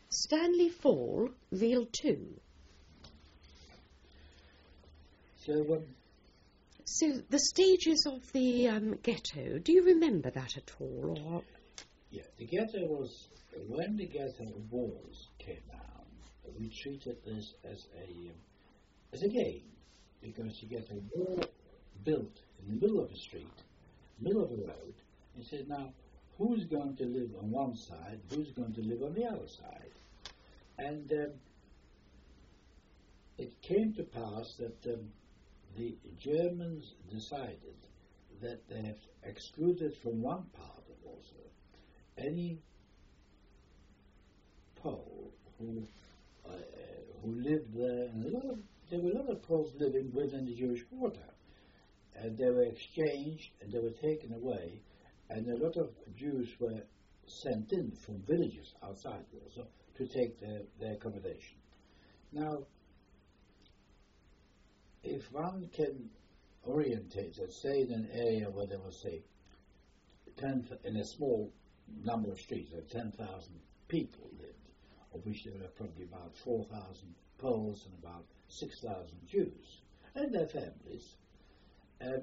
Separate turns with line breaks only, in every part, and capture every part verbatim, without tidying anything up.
Stanley Fall, Reel two.
So, um,
So, the stages of the um, ghetto, do you remember that at all? Or
yeah, the ghetto was, when the ghetto walls came down, we treated this as a, um, as a game, because you get a wall built in the middle of the street, middle of the road, and said, now, who's going to live on one side, who's going to live on the other side? And um, it came to pass that um, the Germans decided that they have excluded from one part of Warsaw any Pole who uh, who lived there, and a lot of, there were a lot of Poles living within the Jewish quarter, and they were exchanged and they were taken away, and a lot of Jews were sent in from villages outside Warsaw to take their, their accommodation. Now, if one can orientate it, say in an area where there was, say, ten, in a small number of streets, there ten thousand people lived, of which there were probably about four thousand Poles and about six thousand Jews, and their families. Um,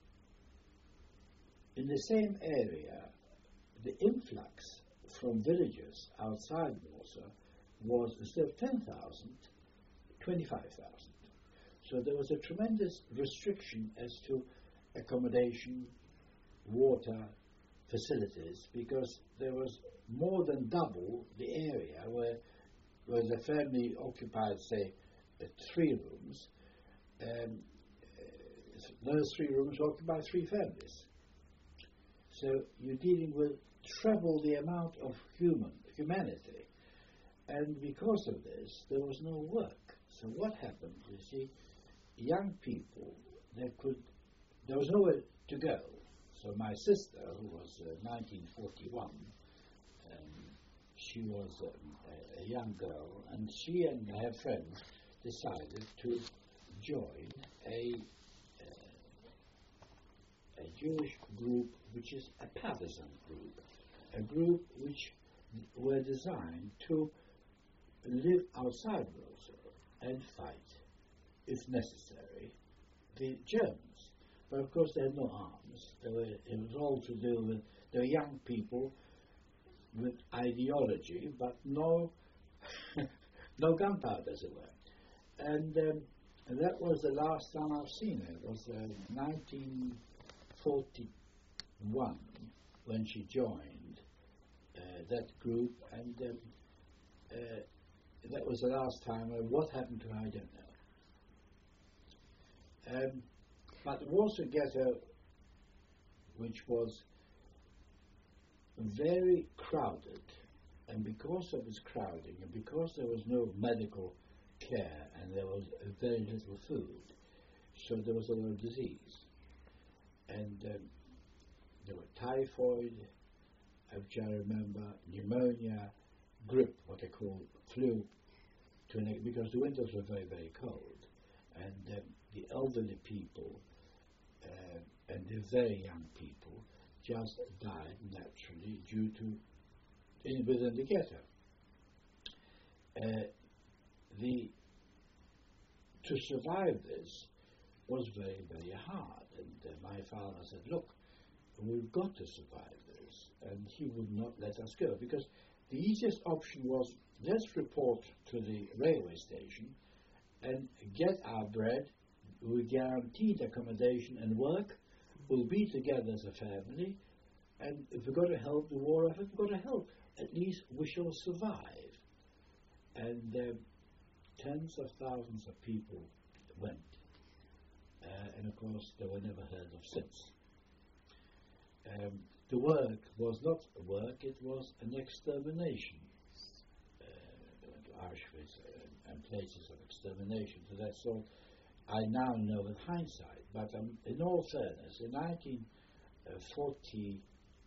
in the same area, the influx from villages outside Warsaw was, instead of ten thousand, twenty-five thousand. So there was a tremendous restriction as to accommodation, water, facilities, because there was more than double the area where, where the family occupied, say, uh, three rooms. Um, uh, those three rooms occupied three families. So you're dealing with treble the amount of human humanity. And because of this, there was no work. So what happened? You see, young people, they could, there was nowhere to go. So my sister, who was uh, nineteen forty-one, um, she was um, a, a young girl, and she and her friends decided to join a, uh, a Jewish group, which is a partisan group, a group which were designed to live outside Warsaw and fight, if necessary, the Germans. But of course they had no arms. They were, it was all to do with, they were young people with ideology, but no no gunpowder, as it were. And, um, and that was the last time I've seen her. It was uh, nineteen forty-one when she joined uh, that group, and um, uh, that was the last time. Uh, what happened to her, I don't know. Um, but the Warsaw Ghetto, which was very crowded, and because of its crowding, and because there was no medical care, and there was uh, very little food, so there was a lot of disease. And um, there were typhoid, which I remember, pneumonia, grip, what they call flu, to an, because the winters were very, very cold. And um, the elderly people uh, and the very young people just died naturally due to, in, within the ghetto. Uh, the, to survive this was very, very hard. And uh, my father said, look, we've got to survive this. And he would not let us go, because the easiest option was, let's report to the railway station and get our bread. We guaranteed accommodation and work. We'll be together as a family. And if we've got to help the war effort, we've got to help. At least we shall survive. And uh, tens of thousands of people went. Uh, and of course, they were never heard of since. Um, the work was not a work, it was an extermination. Uh, to Auschwitz and, and places of extermination. So that's all I now know with hindsight. But um, in all fairness, in nineteen forty-two,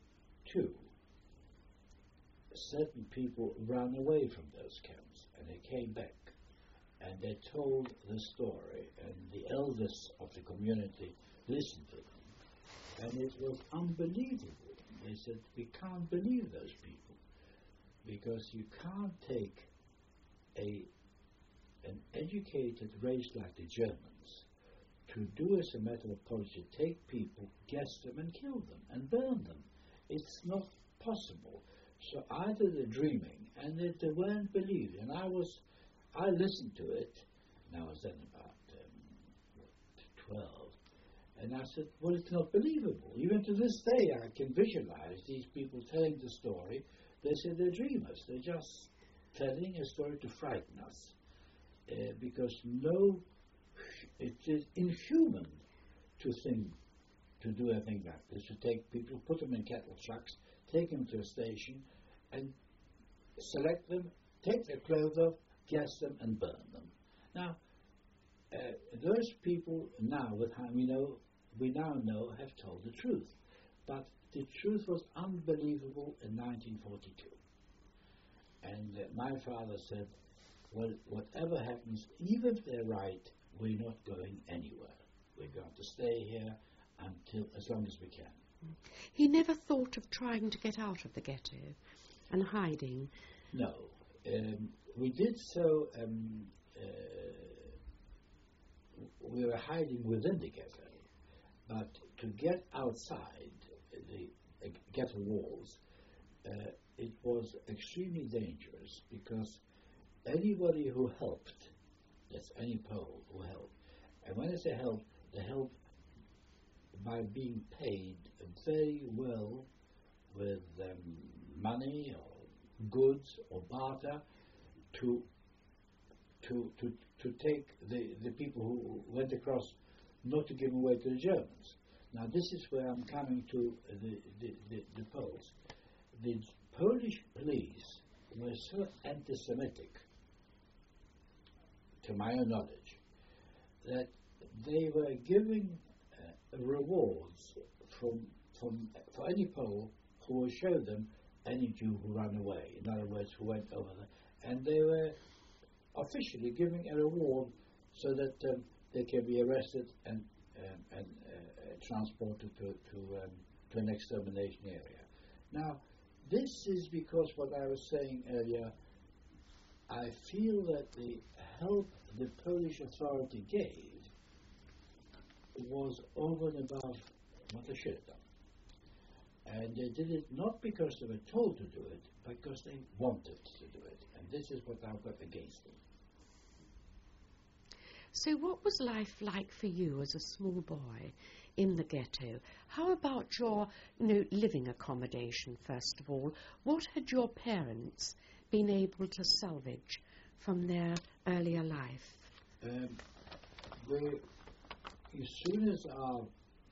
certain people ran away from those camps, and they came back. And they told the story, and the elders of the community listened to them. And it was unbelievable. They said, we can't believe those people, because you can't take a an educated race like the Germans to do as a matter of policy, take people, gas them and kill them and burn them. It's not possible. So either they're dreaming and that they weren't believed. And I was, I listened to it, and I was then about um, what, twelve, and I said, well, it's not believable. Even to this day, I can visualize these people telling the story. They say they're dreamers. They're just telling a story to frighten us. Uh, because no, it is inhuman to think, to do anything like this, to take people, put them in cattle trucks, take them to a station, and select them, take their clothes off, gas them, and burn them. Now, uh, those people now, with how we know, we now know, have told the truth. But the truth was unbelievable in nineteen forty-two. And uh, my father said, well, whatever happens, even if they're right, we're not going anywhere. We're going to stay here until as long as we can.
He never thought of trying to get out of the ghetto and hiding?
No. Um, we did so, um, uh, we were hiding within the ghetto, but to get outside the uh, ghetto walls, uh, it was extremely dangerous because anybody who helped, that's any Pole who helped, and when I say help, they helped by being paid very well with um, money or goods or barter to to to to take the, the people who went across, not to give away to the Germans. Now this is where I'm coming to the the, the, the Poles. The Polish police were so anti-Semitic, to my own knowledge, that they were giving uh, rewards from, from for any Pole who would show them any Jew who ran away, in other words, who went over there. And they were officially giving a reward so that um, they can be arrested and, um, and uh, transported to, to, um, to an extermination area. Now, this is because what I was saying earlier, I feel that the help the Polish authority gave was over and above what they should have done. And they did it not because they were told to do it, but because they wanted to do it. And this is what I've got against them.
So what was life like for you as a small boy in the ghetto? How about your, you know, living accommodation, first of all? What had your parents been able to salvage from their earlier life?
Um, we, as soon as our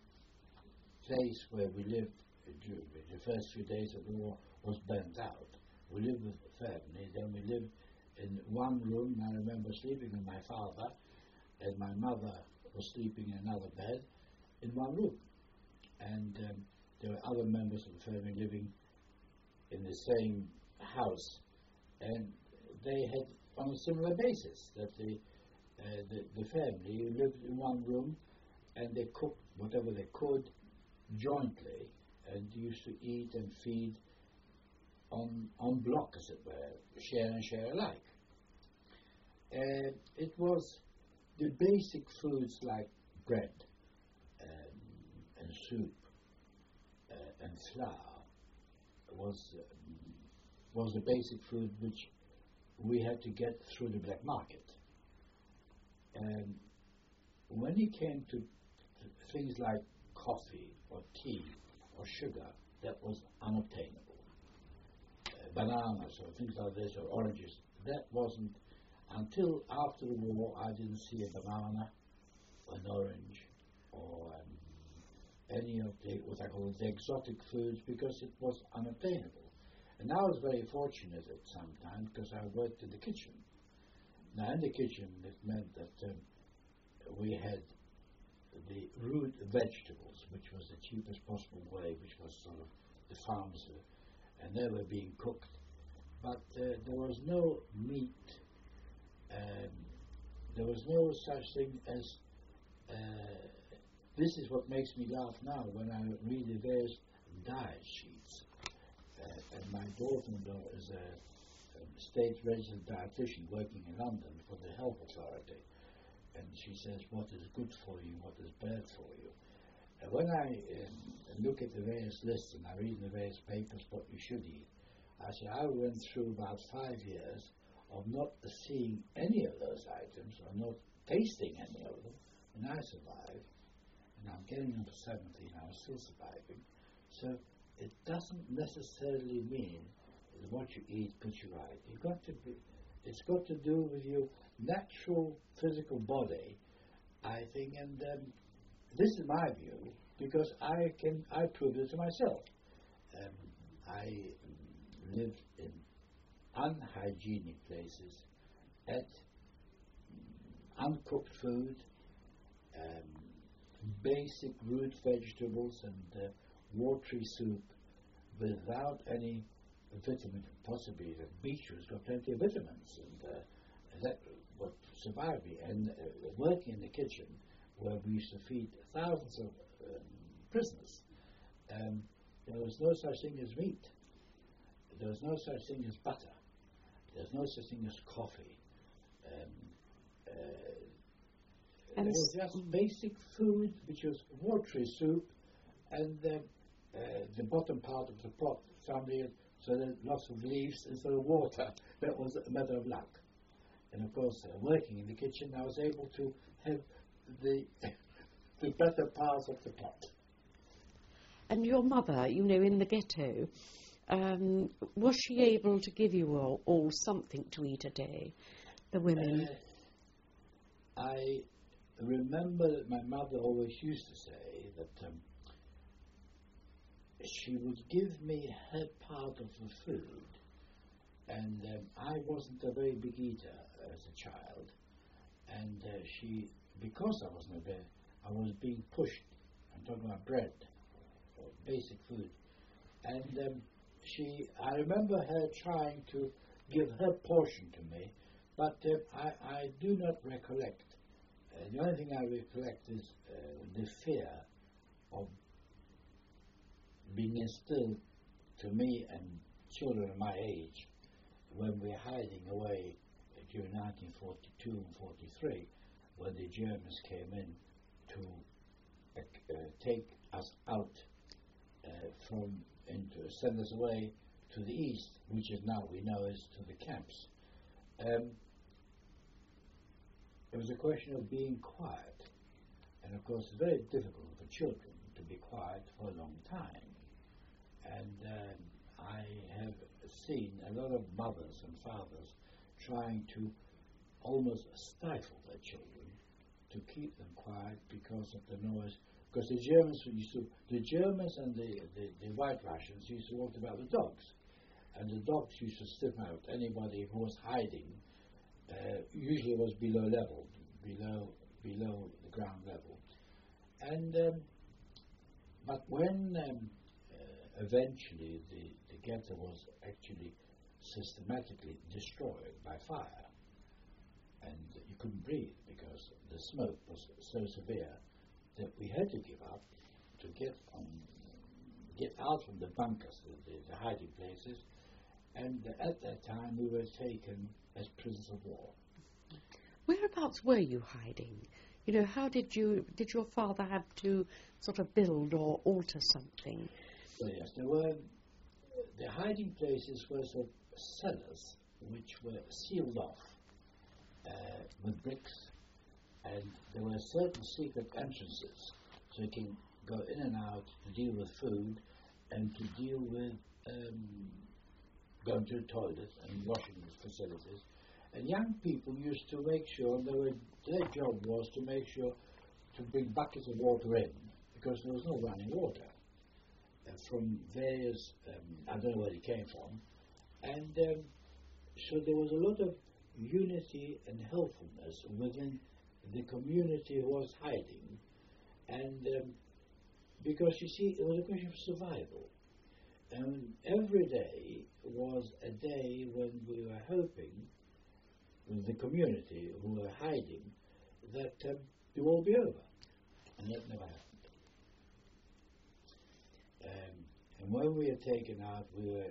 place where we lived during the first few days of the war was burnt out, we lived with the family. Then we lived in one room. I remember sleeping with my father, and my mother was sleeping in another bed in one room. And um, there were other members of the family living in the same house, and they had on a similar basis that the, uh, the the family lived in one room, and they cooked whatever they could jointly, and used to eat and feed on on block, as it were, share and share alike. And it was the basic foods like bread um, and soup uh, and flour was um, was the basic food which we had to get through the black market. And when it came to th- things like coffee or tea or sugar, that was unobtainable. Uh, bananas or things like this, or oranges, that wasn't. Until after the war, I didn't see a banana, an orange, or um, any of the, what I call the exotic foods, because it was unobtainable. And I was very fortunate at some time because I worked in the kitchen. Now, in the kitchen, it meant that um, we had the root vegetables, which was the cheapest possible way, which was sort of the farms, uh, and they were being cooked. But uh, there was no meat. Um, there was no such thing as, uh, this is what makes me laugh now when I read the various diet sheets. Uh, and my daughter-in-law is a, a state-registered dietitian working in London for the Health Authority. And she says, what is good for you, what is bad for you. And when I um, look at the various lists and I read in the various papers what you should eat, I say I went through about five years of not seeing any of those items or not tasting any of them, and I survived. And I'm getting on to seventy and I'm still surviving. So it doesn't necessarily mean that what you eat puts you right. You've got to be, it's got to do with your natural physical body, I think, and um, this is my view because I can I prove it to myself. Um, I lived in unhygienic places, ate uncooked food, um, basic root vegetables and uh, watery soup without any vitamin. Possibly the beetroot's got plenty of vitamins, and uh, that what survived me. And uh, working in the kitchen where we used to feed thousands of um, prisoners, um, there was no such thing as meat. There was no such thing as butter. There's no such thing as coffee. Um, uh,
and
it was just basic food, which was watery soup, and uh, uh, the bottom part of the pot, somebody had so there lots of leaves instead of water. That was a matter of luck. And of course, uh, working in the kitchen, I was able to have the the better parts of the pot.
And your mother, you know, in the ghetto, um, was she able to give you all, all something to eat a day, the women?
Uh, I remember that my mother always used to say that um, she would give me her part of the food, and um, I wasn't a very big eater as a child, and uh, she, because I wasn't a very, I was being pushed. I'm talking about bread, or basic food, and um, she, I remember her trying to give her portion to me, but uh, I, I do not recollect. Uh, the only thing I recollect is uh, the fear of being instilled to me and children of my age when we're hiding away during nineteen forty-two and forty-three, when the Germans came in to uh, uh, take us out uh, from and to send us away to the east, which is now we know as to the camps. Um, it was a question of being quiet, and of course it's very difficult for children to be quiet for a long time. And um, I have seen a lot of mothers and fathers trying to almost stifle their children to keep them quiet because of the noise. Because the Germans used to, the Germans and the, the, the White Russians used to walk about with dogs, and the dogs used to sniff out anybody who was hiding. Uh, usually was below level, below below the ground level, and um, but when um, eventually the, the ghetto was actually systematically destroyed by fire, and you couldn't breathe because the smoke was so severe that we had to give up to get on, get out from the bunkers, the, the, the hiding places, and at that time we were taken as prisoners of war.
Whereabouts were you hiding? You know, how did you, did your father have to sort of build or alter something?
So yes, there were, the hiding places were sort of cellars which were sealed off uh, with bricks, and there were certain secret entrances so you can go in and out to deal with food and to deal with um, going to the toilet and washing facilities. And young people used to make sure, they were, their job was to make sure to bring buckets of water in because there was no running water. From various, um, I don't know where it came from, and um, so there was a lot of unity and helpfulness within the community who was hiding, and um, because you see, it was a question of survival, and every day was a day when we were hoping, with the community who were hiding, that um, it will be over, and that never happened. Um, And when we were taken out, we were,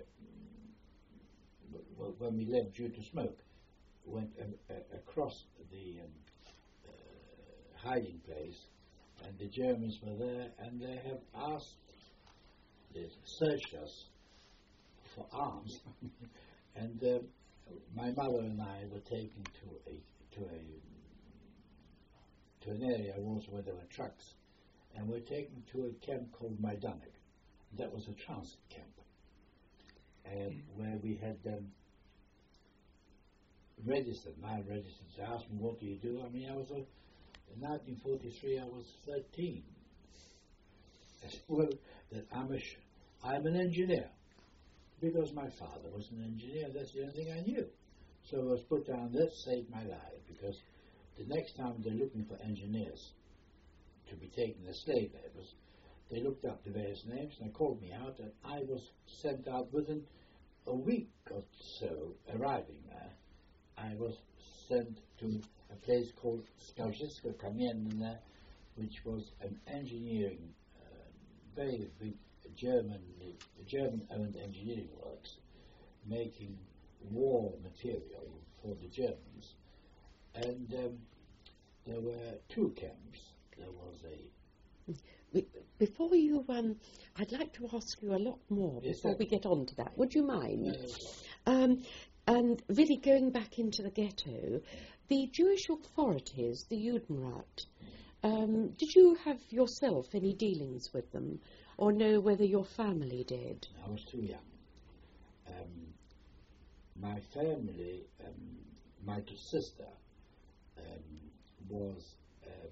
well, when we left due to smoke, went a, a, across the um, uh, hiding place, and the Germans were there, and they have asked, they searched us for arms, and um, my mother and I were taken to a to a to an area also where there were trucks, and were taken to a camp called Majdanek. That was a transit camp, and mm. where we had um, registered. I registered. They asked me, "What do you do?" I mean, I was a, in nineteen forty-three. I was thirteen. I said, "Well, that I'm a sh- I'm an engineer." Because my father was an engineer, that's the only thing I knew. So I was put down, that saved my life, because the next time they're looking for engineers to be taken as slave laborers, they looked up the various names and they called me out, and I was sent out within a week or so arriving there. I was sent to a place called Skalczysko Kamienne there, which was an engineering, uh, very big German, German-owned engineering works, making war material for the Germans. And um, there were two camps. There was a...
Before you, um, I'd like to ask you a lot more
yes,
before we get on to that. Would you mind?
Uh,
um, and really going back into the ghetto, the Jewish authorities, the Judenrat, um, did you have yourself any dealings with them? Or know whether your family did?
I was too young. Um, my family, um, my sister, um, was, um,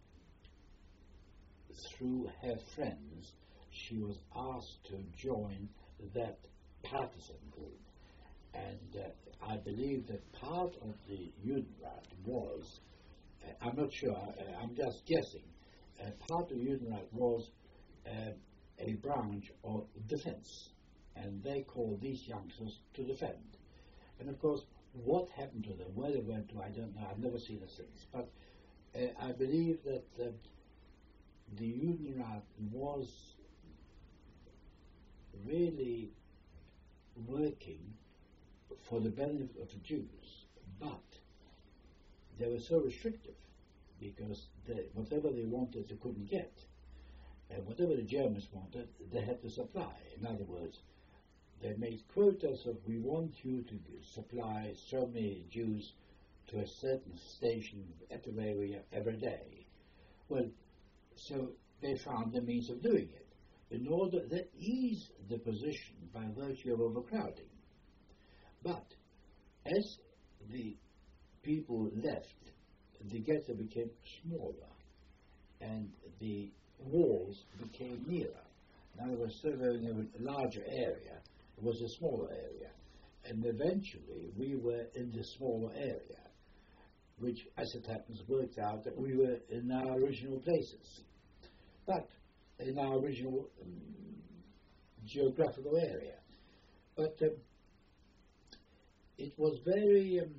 through her friends, she was asked to join that partisan group. And uh, I believe that part of the Judenrat was, uh, I'm not sure, uh, I'm just guessing, uh, part of Judenrat was uh, a branch of defense, and they called these youngsters to defend. And of course, what happened to them, where they went to, I don't know, I've never seen it since. But uh, I believe that uh, the Judenrat was really working for the benefit of the Jews, but they were so restrictive because they, whatever they wanted, they couldn't get. And whatever the Germans wanted, they had to supply. In other words, they made quotas of, we want you to supply so many Jews to a certain station at the area every day. Well, so they found the means of doing it, in order that eased the position by virtue of overcrowding. But as the people left, the ghetto became smaller, and the walls became nearer. In other words, serving a larger area, it was a smaller area. And eventually we were in the smaller area, which, as it happens, worked out that we were in our original places. But in our original um, geographical area. But um, it was very um,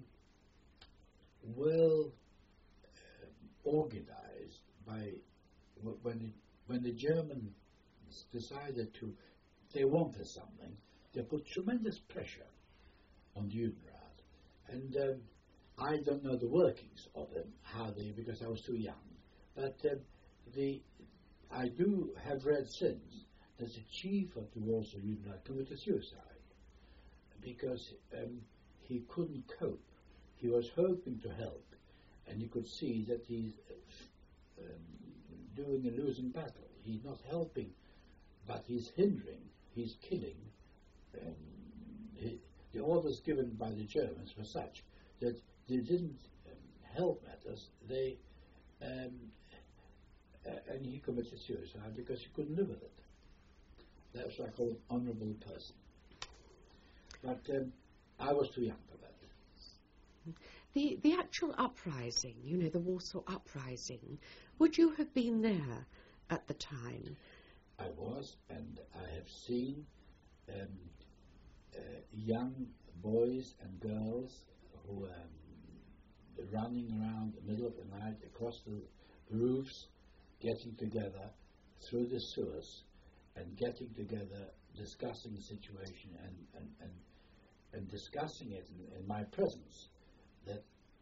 well uh, organized by when it, when the Germans decided to, they wanted something, they put tremendous pressure on Judenrat. And um, I don't know the workings of them, how they, because I was too young. But um, the I do have read since that the chief of the Warsaw Judenrat committed suicide because um, he couldn't cope. He was hoping to help, and you could see that he's uh, um, doing a losing battle. He's not helping, but he's hindering, he's killing. Um, he, the orders given by the Germans were such that they didn't um, help matters. They um, uh, and he committed suicide because he couldn't live with it. That's what I call an honourable person. But um, I was too young for that.
The the actual uprising, you know, the Warsaw Uprising, would you have been there at the time?
I was, and I have seen um, uh, young boys and girls who were um, running around the middle of the night across the roofs, getting together through the sewers and getting together discussing the situation and, and, and, and discussing it in, in my presence, that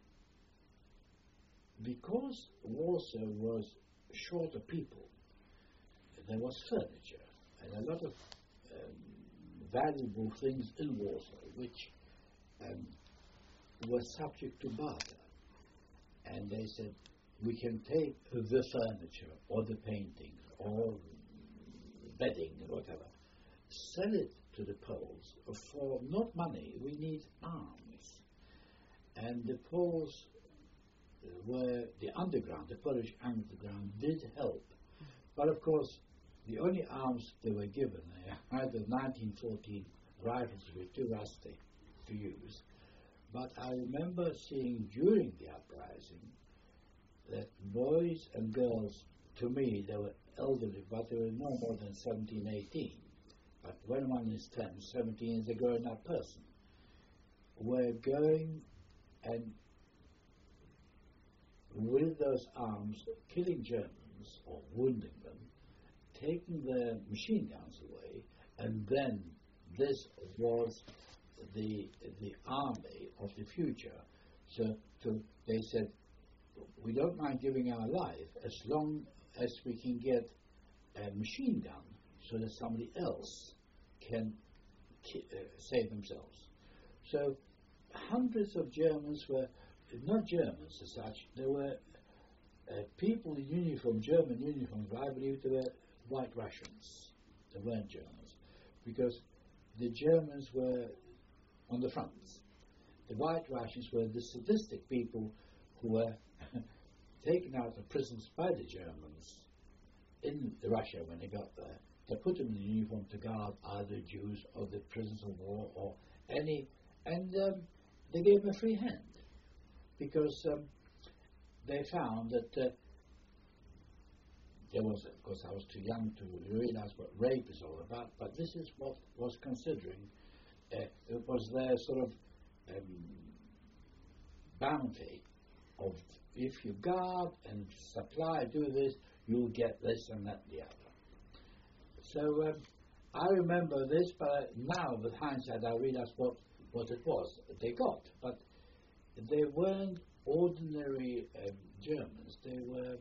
because Warsaw was short of people, there was furniture and a lot of um, valuable things in Warsaw which um, were subject to barter. And they said, we can take the furniture or the paintings or bedding or whatever, sell it to the Poles for not money, we need arms. And the Poles were, the underground, the Polish underground did help. But of course, the only arms they were given, they had the nineteen fourteen rifles which were too rusty to use. But I remember seeing during the uprising that boys and girls, to me, they were elderly, but they were no more than seventeen, eighteen. But when one is ten, seventeen is a grown-up person, were going and with those arms killing Germans or wounding them, taking their machine guns away, and then this was the the army of the future. So to, they said, we don't mind giving our life as long as we can get a machine gun so that somebody else can ki- uh, save themselves. So hundreds of Germans were, not Germans as such, there were uh, people in uniform, German uniforms, but I believe they were White Russians. They weren't Germans, because the Germans were on the fronts. The White Russians were the sadistic people who were taken out of prisons by the Germans in Russia when they got there. They put them in the uniform to guard either Jews or the prisoners of war or any, and um, they gave them a free hand because um, they found that uh, there was, of course, I was too young to realize what rape is all about, but this is what was considering. Uh, it was their sort of um, bounty of if you guard and supply, do this, you'll get this and that and the other. So um, I remember this, but now with hindsight I realize what, what it was they got. But they weren't ordinary um, Germans. They were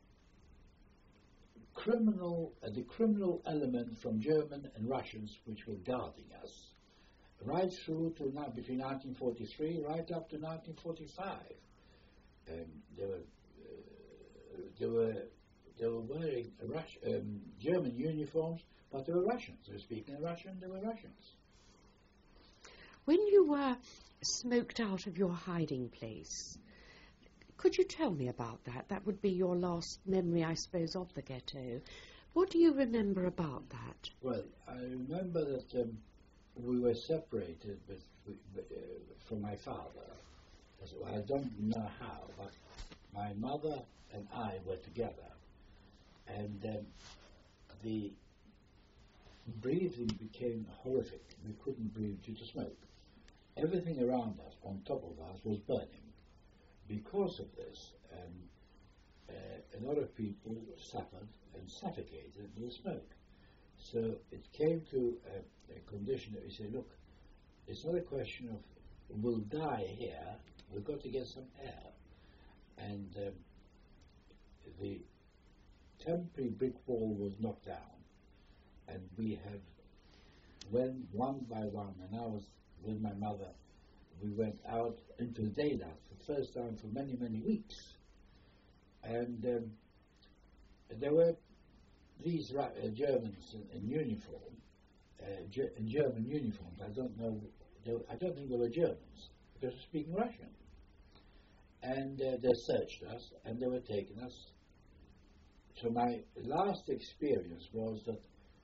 criminal, uh, the criminal element from German and Russians which were guarding us, right through to now, between nineteen forty-three, right up to nineteen forty-five. Um, they were, uh, they were, they were wearing Rus- um, German uniforms, but they were Russians. They were speaking Russian. They were Russians.
When you were smoked out of your hiding place, could you tell me about that? That would be your last memory, I suppose, of the ghetto. What do you remember about that?
Well, I remember that um, we were separated with, with, uh, from my father. So I don't know how, but my mother and I were together, and um, the breathing became horrific. We couldn't breathe due to smoke. Everything around us, on top of us, was burning. Because of this, um, uh, a lot of people suffered and suffocated with smoke. So it came to a, a condition that we say, look, it's not a question of we'll die here, we've got to get some air. And um, the temporary brick wall was knocked down, and we have went one by one, and I was with my mother, we went out into the daylight for the first time for many, many weeks. And um, there were these uh, Germans in, in uniform, uh, Ge- in German uniforms. I don't know, they, I don't think they were Germans, because they were speaking Russian. And uh, they searched us, and they were taking us. So my last experience was that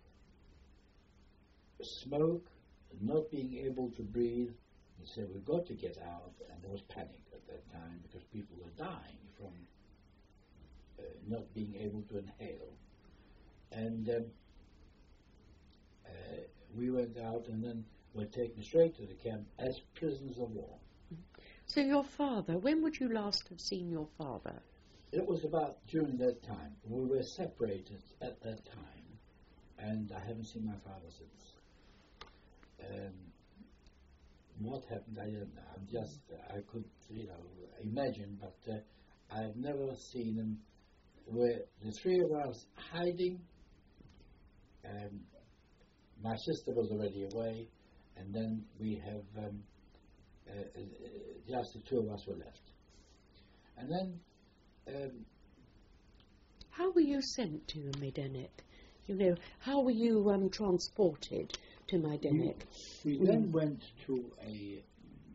smoke, not being able to breathe, he said, we've got to get out, and there was panic at that time because people were dying from uh, not being able to inhale. And um, uh, we went out and then were taken straight to the camp as prisoners of war.
So your father, when would you last have seen your father?
It was about during that time. We were separated at that time, and I haven't seen my father since. Um, what happened, I don't know. I'm just, uh, I could, you know, imagine, but uh, I've never seen him. Where the three of us hiding, um, my sister was already away, and then we have um, uh, uh, just the two of us were left. And then, um,
how were you sent to Majdanek? You know, how were you um, transported to Majdanek?
We, we mm. then went to a,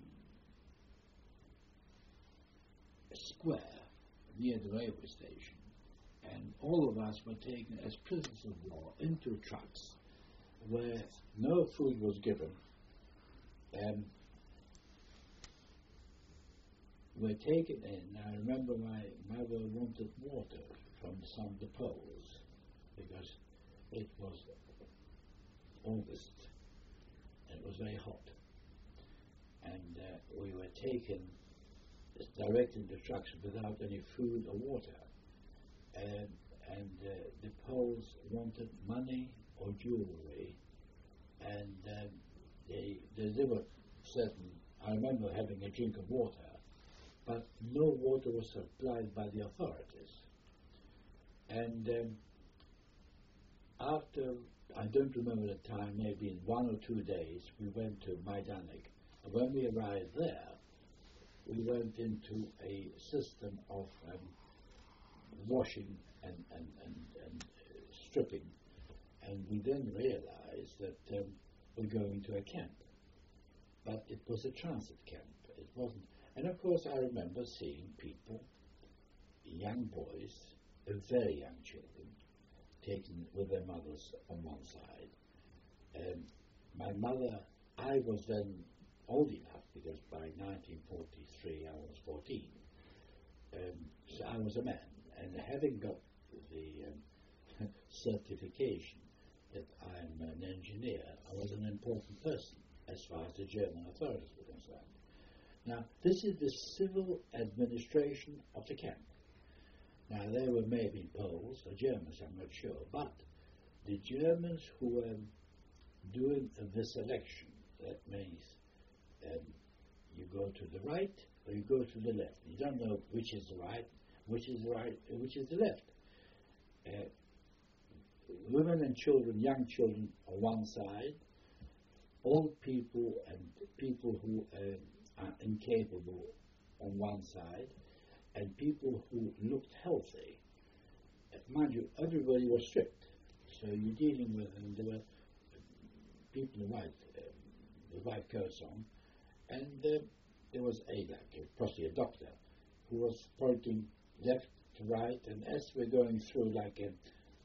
a square near the railway station, and all of us were taken as prisoners of war into trucks where no food was given. Um, were taken in. I remember my mother wanted water from some of the poles because it was August and it was very hot. And uh, we were taken directly into trucks without any food or water. Um, and uh, the Poles wanted money or jewelry, and um, they, they, they were certain. I remember having a drink of water, but no water was supplied by the authorities. And um, after, I don't remember the time, maybe in one or two days, we went to Majdanek. And when we arrived there, we went into a system of um, washing and, and, and, and uh, stripping. And we then realized that um, we're going to a camp. But it was a transit camp. It wasn't. And of course, I remember seeing people, young boys, uh, very young children, taken with their mothers on one side. Um, my mother, I was then old enough, because by nineteen forty-three I was fourteen. Um, so I was a man. And having got the um, certification that I'm an engineer, I was an important person as far as the German authorities were concerned. Now, this is the civil administration of the camp. Now, there were maybe Poles or Germans, I'm not sure, but the Germans who were doing the selection, that means um, you go to the right or you go to the left. You don't know which is the right, which is the right, which is the left. Uh, women and children, young children on one side, old people and people who uh, are incapable on one side, and people who looked healthy. Uh, mind you, everybody was stripped, so you're dealing with, and there were people in white, uh, with white coats on, and uh, there was a, like, possibly a doctor, who was pointing left to right, and as we're going through like a,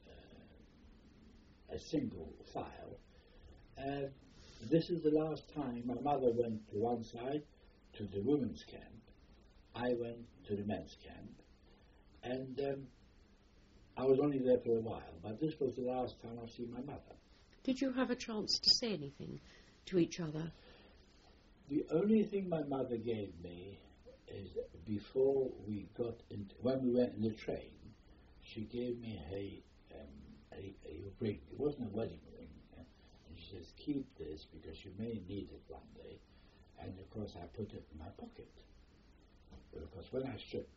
uh, a single file, uh, this is the last time my mother went to one side, to the women's camp. I went to the men's camp, and um, I was only there for a while, but this was the last time I've seen my mother.
Did you have a chance to say anything to each other?
The only thing my mother gave me is before we got into, when we went in the train, she gave me a, um, a, a ring. It wasn't a wedding ring. Uh, and she says, keep this because you may need it one day. And of course I put it in my pocket. Because when I stripped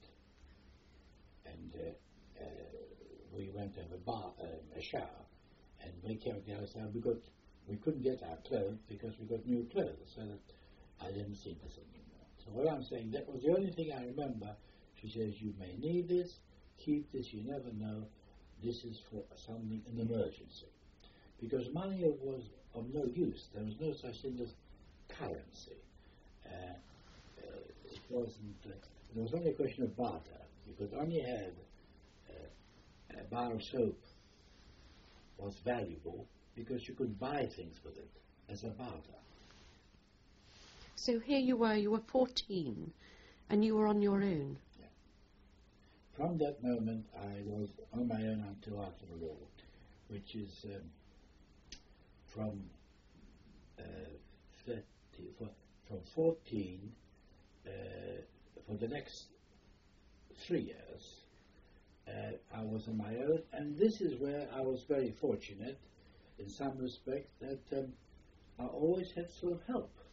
and uh, uh, we went to have a, bar, uh, a shower, and we came to the other side, we, got, we couldn't get our clothes because we got new clothes, so that I didn't see this anymore. So what I'm saying, that was the only thing I remember. She says, you may need this, keep this, you never know, this is for something, an emergency. Because money was of no use. There was no such thing as currency. Uh, uh, it wasn't, uh, there was only a question of barter. You could only have uh, a bar of soap was valuable because you could buy things with it as a barter.
So here you were, you were fourteen, and you were on your own.
Yeah. From that moment, I was on my own until after the war, which is um, from uh, thirty, for, from fourteen uh, for the next three years. Uh, I was on my own, and this is where I was very fortunate in some respect that um, I always had sort of help.